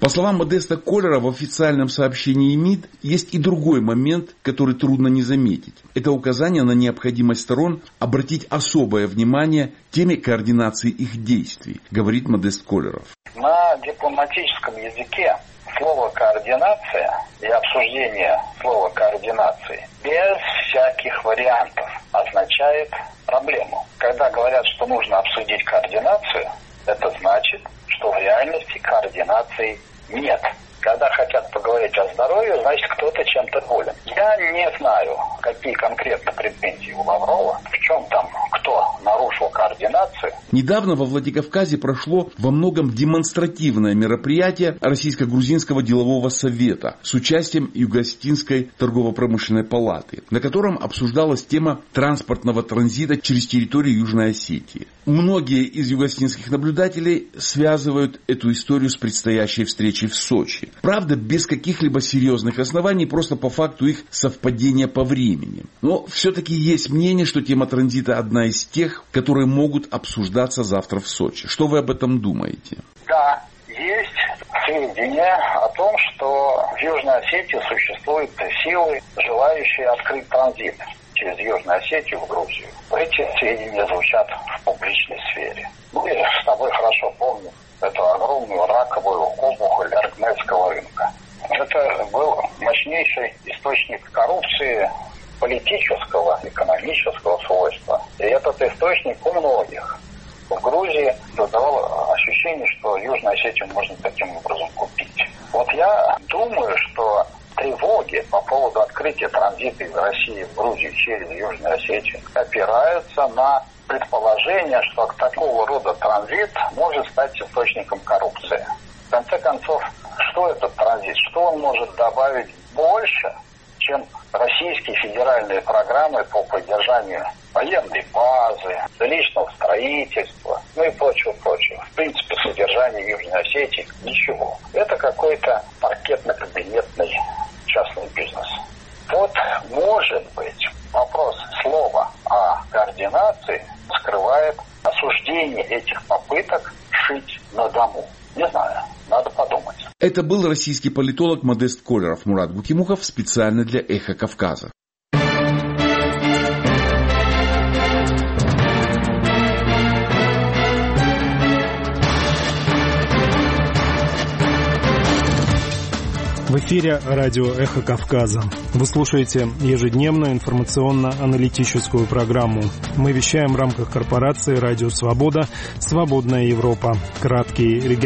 По словам Модеста Коллера, в официальном сообщении МИД есть и другой момент, который трудно не заметить. Это указание на необходимость сторон обратить особое внимание к теме координации их действий, говорит Модест Коллеров. На дипломатическом языке слово «координация» и обсуждение слова «координации» без всяких вариантов означает проблему. Когда говорят, что нужно обсудить координацию, это значит, что в реальности координации нет. Когда хотят поговорить о здоровье, значит, кто-то чем-то болен. Я не знаю, какие конкретно претензии у Лаврова, в чем там, кто нарушил координацию. Недавно во Владикавказе прошло во многом демонстративное мероприятие Российско-грузинского делового совета с участием Юго-Осетинской торгово-промышленной палаты, на котором обсуждалась тема транспортного транзита через территорию Южной Осетии. Многие из юго-осетинских наблюдателей связывают эту историю с предстоящей встречей в Сочи. Правда, без каких-либо серьезных оснований, просто по факту их совпадения по времени. Но все-таки есть мнение, что тема транзита одна из тех, которые могут обсуждаться завтра в Сочи. Что вы об этом думаете? Да, есть сведения о том, что в Южной Осетии существуют силы, желающие открыть транзит через Южную Осетию в Грузию. Эти сведения звучат в публичной сфере. Мы с тобой хорошо помним эту огромную раковую опухоль Аргнецкого рынка. Это был мощнейший источник коррупции политического, экономического свойства. И этот источник у многих в Грузии создавал ощущение, что Южную Осетию можно таким образом купить. Вот я думаю, что тревоги по поводу открытия транзита из России в Грузию через Южную Осетию опираются на предположение, что такого рода транзит может стать источником коррупции. В конце концов, что этот транзит? Что он может добавить больше, чем российские федеральные программы по поддержанию военной базы, жилищного строительства, ну и прочего-прочего. В принципе, содержание Южной Осетии – ничего. Это какой-то паркетно-кабинетный частный бизнес. Вот, может быть, вопрос слова о координации скрывает осуждение этих попыток шить на дому. Не знаю, надо подумать. Это был российский политолог Модест Коллеров. Мурат Гукимухов специально для «Эхо Кавказа». В эфире радио «Эхо Кавказа». Вы слушаете ежедневную информационно-аналитическую программу. Мы вещаем в рамках корпорации «Радио Свобода. Свободная Европа». Краткий региональный